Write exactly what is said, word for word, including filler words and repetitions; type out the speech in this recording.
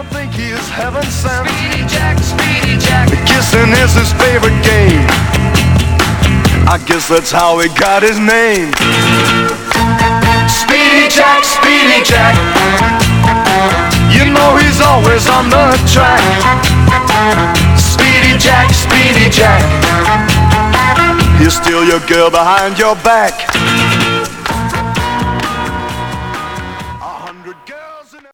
I think he is heaven sent. Speedy Jack, Speedy Jack. Kissing is his favorite game. I guess that's how he got his name. Speedy Jack, Speedy Jack. You know he's always on the track. Speedy Jack, Speedy Jack. He'll steal your girl behind your back.